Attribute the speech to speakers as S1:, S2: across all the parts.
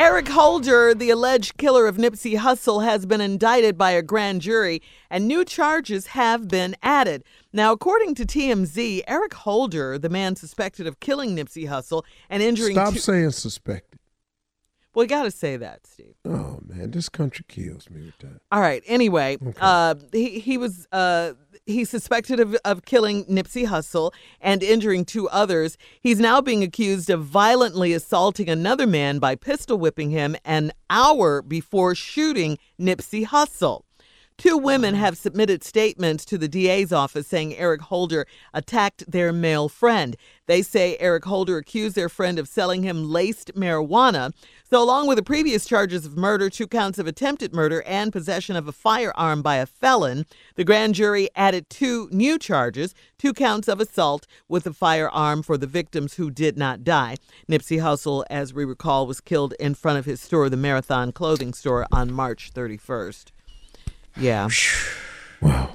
S1: Eric Holder, the alleged killer of Nipsey Hussle, has been indicted by a grand jury, and new charges have been added. Now, according to TMZ, Eric Holder, the man suspected of killing Nipsey Hussle and injuring...
S2: Stop saying suspected.
S1: Well, you got to say that, Steve.
S2: Oh, man, this country kills me with that.
S1: All right. Anyway,
S2: Okay.
S1: He's suspected of killing Nipsey Hussle and injuring two others. He's now being accused of violently assaulting another man by pistol whipping him an hour before shooting Nipsey Hussle. Two women have submitted statements to the DA's office saying Eric Holder attacked their male friend. They say Eric Holder accused their friend of selling him laced marijuana. So along with the previous charges of murder, 2 counts of attempted murder, and possession of a firearm by a felon, the grand jury added 2 new charges, 2 counts of assault with a firearm for the victims who did not die. Nipsey Hussle, as we recall, was killed in front of his store, the Marathon Clothing Store, on March 31st. Yeah.
S2: Wow.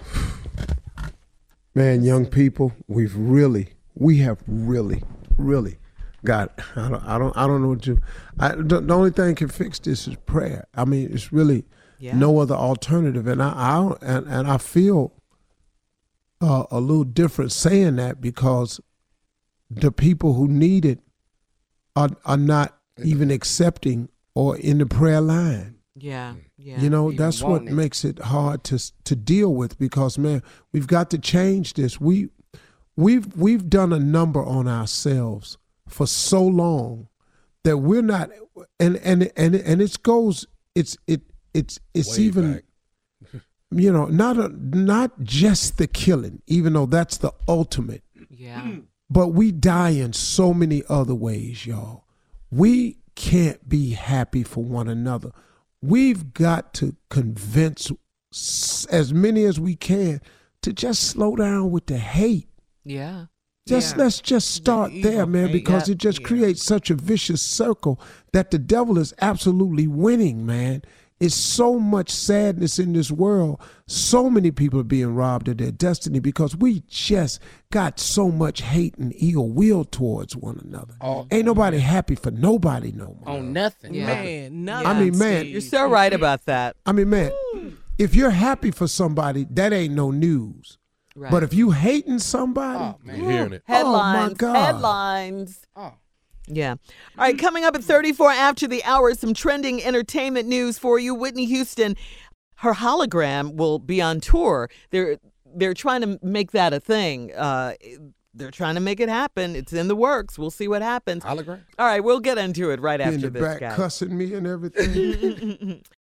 S2: Man, young people, we have really got, I don't know what to, the only thing can fix this is prayer. I mean, it's really no other alternative. And I feel a little different saying that because the people who need it are not even accepting or in the prayer line.
S1: Yeah.
S2: You know, that's what makes it hard to deal with because, man, we've got to change this. We've done a number on ourselves for so long that we're not, and it goes, it's
S3: Way
S2: even,
S3: back.
S2: you know, not just the killing, even though that's the ultimate.
S1: Yeah.
S2: But we die in so many other ways, y'all. We can't be happy for one another. We've got to convince as many as we can to just slow down with the hate.
S1: Yeah.
S2: Let's just start there, man, because it just creates such a vicious circle that the devil is absolutely winning, man. It's so much sadness in this world. So many people are being robbed of their destiny because we just got so much hate and ill will towards one another. Ain't nobody happy for nobody no more.
S4: On nothing.
S1: Yeah.
S4: Man, nothing.
S2: I mean, man.
S1: You're so right about that.
S2: I mean, man, if you're happy for somebody, that ain't no news.
S1: Right.
S2: But if you hating somebody,
S4: Oh, man.
S3: You're hearing it.
S1: Headlines.
S2: Oh, my God.
S1: Headlines.
S4: Oh.
S1: Yeah. All right, coming up at 34 after the hour, some trending entertainment news for you. Whitney Houston, her hologram will be on tour. They're trying to make that a thing. They're trying to make it happen. It's in the works. We'll see what happens.
S4: Hologram?
S1: All right, we'll get into it right
S2: in
S1: after
S2: the
S1: this,
S2: back
S1: guys.
S2: cussing me and everything.